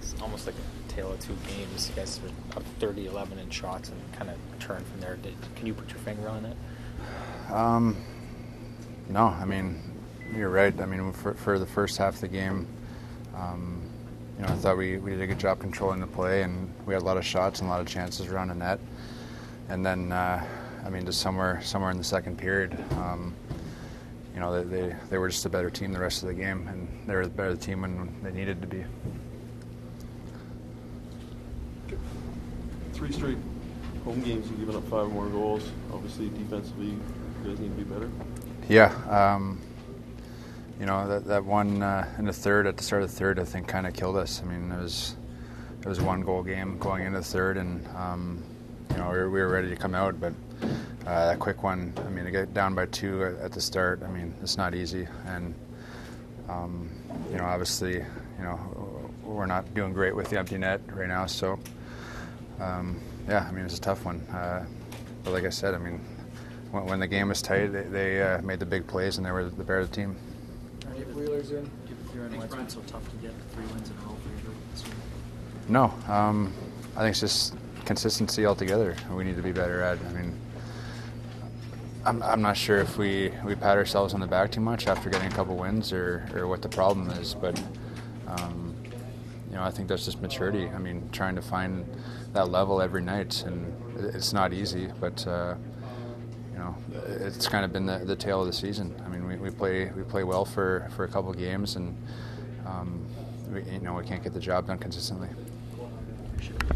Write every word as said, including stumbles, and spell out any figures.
It's almost like a tale of two games. You guys are up thirty eleven in shots and kind of turn from there. Did, can you put your finger on it? Um, no, I mean, you're right. I mean, for, for the first half of the game, um, you know, I thought we, we did a good job controlling the play, and we had a lot of shots and a lot of chances around the net. And then, uh, I mean, just somewhere somewhere in the second period, um, you know, they, they they were just a better team the rest of the game, and they were the better team when they needed to be. Three straight home games, you've given up five more goals. Obviously, defensively, you guys need to be better. Yeah, um, you know, that that one uh, in the third, at the start of the third, I think kind of killed us. I mean, it was it was a one goal game going into the third, and um, you know, we were, we were ready to come out, but uh, that quick one, I mean, to get down by two at, at the start, I mean, it's not easy, and um, you know, obviously, you know, we're not doing great with the empty net right now, so. Um, yeah, I mean, it's a tough one. Uh, but like I said, I mean, when, when the game was tight, they, they uh, made the big plays, and they were the better team. Are you Wheelers in? Given why it's been so tough to get three wins in a row for you this year? No, um, I think it's just consistency altogether. We need to be better at. I mean, I'm, I'm not sure if we, we pat ourselves on the back too much after getting a couple wins, or, or what the problem is, but. Um, You know, I think that's just maturity. I mean, trying to find that level every night, and it's not easy. But uh, you know, it's kind of been the, the tale of the season. I mean, we, we play we play well for, for a couple of games, and um, we, you know, we can't get the job done consistently.